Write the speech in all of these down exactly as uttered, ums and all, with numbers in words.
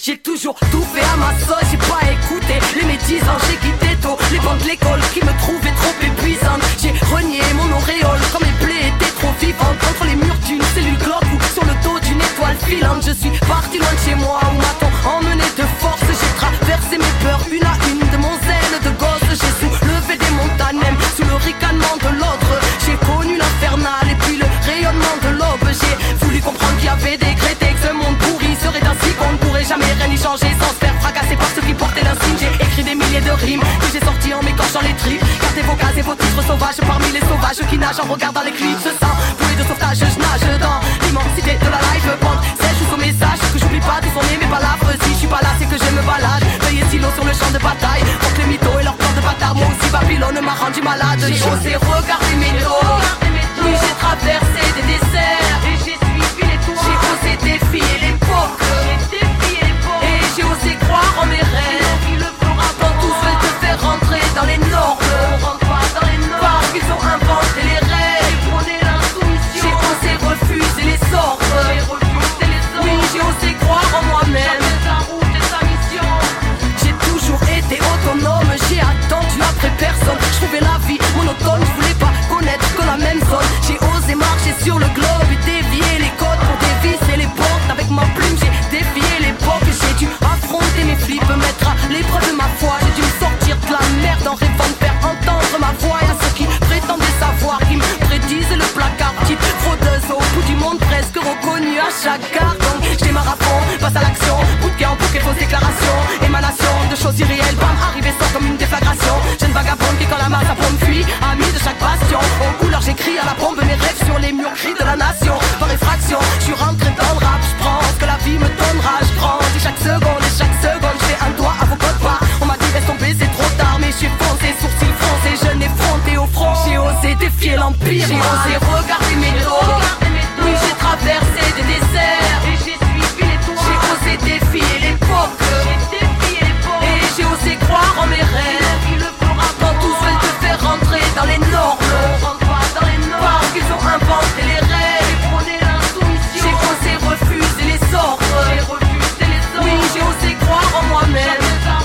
J'ai toujours tout fait à ma sauce, j'ai pas écouté les médisants, j'ai quitté tôt les bancs de l'école qui me trouvaient trop épuisantes. J'ai renié mon auréole comme les plaies étaient trop vivantes contre les murs d'une cellule glauque ou sur le dos d'une étoile filante. Je suis parti loin de chez moi où m'a-t-on emmené de force. J'ai traversé mes peurs une à une de mon zèle de gosse. J'ai soulevé des montagnes même sous le ricanement de l'autre. J'ai connu l'infernal et puis le rayonnement de l'aube. J'ai voulu comprendre qu'il y avait des crétés, que ce monde pourri serait ainsi qu'on ne pourrait jamais rien y changer sans se faire fracasser par ceux qui portaient l'insigne. J'ai écrit des milliers de rimes que j'ai sorties en m'écorchant les tripes. Gardez vos cases et vos titres sauvages parmi les sauvages qui nagent en regardant l'éclipse. Sans bouée de sauvetage, je nage dans l'immensité de la live band. C'est juste au message que j'oublie pas d'où sont nés mes palabres. Si je suis pas là, c'est que je me balade. Veuillez stylo sur le champ de bataille. Pour que les mythos et leurs plans de bâtard. Moi aussi Babylone m'a rendu malade. J'ai osé regarder mes dos. Oui, j'ai traversé des déserts et j'ai suivi les toits. J'ai osé défier l'époque et j'ai osé croire en mes rêves. Quand tous veulent te faire rentrer dans les normes, parce qu'ils ont inventé les règles. J'ai osé refuser les sorts. Oui, j'ai osé croire en moi-même. J'ai toujours été autonome, j'ai attendu après personne. Je trouvais la vie monotone, je voulais pas connaître que la même zone. J'ai osé marcher sur le globe et dévier les côtes pour dévisser les portes. Avec ma plume j'ai défié l'époque. J'ai dû affronter mes flips, mettre à l'épreuve de ma foi. J'ai dû me sortir de la merde en rêvant de faire entendre ma voix. Y'a ceux qui prétendaient savoir, qui me prédisent le placard. Petite fraudeuse au bout du monde, presque reconnue à chaque gare. Donc j'ai ma fond, passe à l'action. Bout de en bouquet, fausse déclaration. Émanation de choses irréelles, bam, arrivé sans comme une déflagration. Jeune vagabonde qui quand la masse à pompe fuit, ami de chaque bastion. Aux couleurs j'écris à la bombe mes rêves sur les murs gris de la nation. Par effraction, je suis rentré dans le rap. Je prends ce que la vie me donnera. Je grandis chaque seconde et chaque seconde. J'ai un doigt à vos codes pas. On m'a dit laisse tomber c'est trop tard. Mais j'ai foncé, sourcils froncés, je n'ai fronté au front. J'ai osé défier l'empire. J'ai osé regarder mes dos. Oui, j'ai traversé des déserts et j'ai suivi les toits. J'ai osé défier l'époque et j'ai osé croire en mes rêves. Quand tous veulent te faire rentrer dans les normes, parce qu'ils ont inventé les règles. J'ai osé refuser les sorts. Oui, j'ai osé croire en moi-même.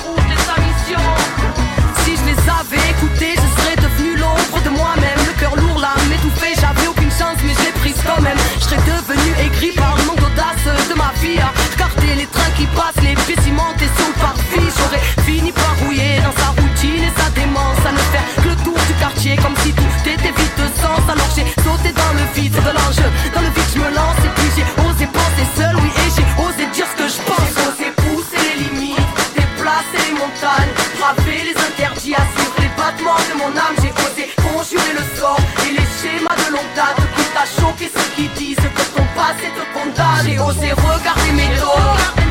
Si je les avais écoutés, je serais devenu l'ombre de moi-même. Le cœur lourd, l'âme étouffée, j'avais aucune chance mais je l'ai prise quand même. Je serais devenu aigri par le manque d'audace de ma vie. À regarder les trains qui passent, les pieds cimentés sur le parvis. J'aurais fini par rouiller dans sa routine et sa démence. À ne faire que le tour du quartier comme si tout était vide de sens. Alors j'ai sauté dans le vide de l'enjeu. Dans le vide je me lance et puis j'ai osé penser seul, oui, et j'ai osé dire ce que je pense. J'ai osé pousser les limites, déplacer les montagnes, braver les interdits, assurer les battements de mon âme. J'ai osé conjurer le sort et les schémas de longue date. Quitte à choquer ceux qui disent que ton passé te condamne. J'ai osé regarder mes dos.